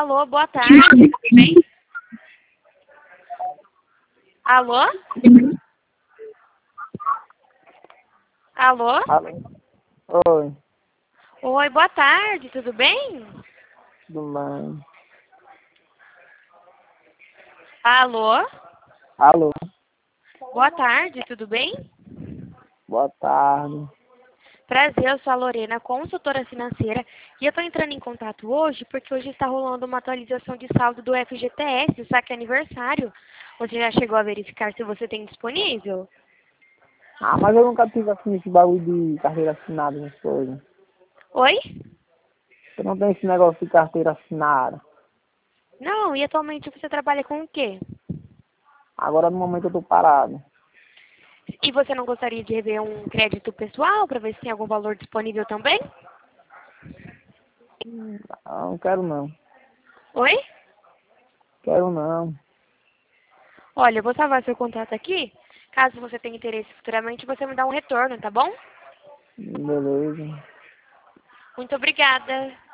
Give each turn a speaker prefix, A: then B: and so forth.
A: Alô, boa tarde, tudo bem? Alô? Alô?
B: Alô? Oi,
A: Oi, boa tarde, tudo bem?
B: tudo bem?
A: Alô?
B: Alô,
A: Boa tarde, tudo bem?
B: boa tarde.
A: Prazer, eu sou a Lorena, consultora financeira, e eu estou entrando em contato hoje porque hoje está rolando uma atualização de saldo do FGTS, o saque aniversário. Você já chegou a verificar se você tem disponível?
B: Ah, mas eu nunca tive assim esse bagulho de carteira assinada, essas coisas.
A: Oi?
B: Eu não tenho esse negócio de carteira assinada.
A: Não, e atualmente você trabalha com o quê?
B: Agora no momento eu tô parado.
A: E você não gostaria de rever um crédito pessoal para ver se tem algum valor disponível também?
B: Ah, não quero não.
A: Oi?
B: Quero não.
A: Olha, eu vou salvar seu contato aqui. Caso você tenha interesse futuramente, você me dá um retorno, tá bom?
B: Beleza.
A: Muito obrigada.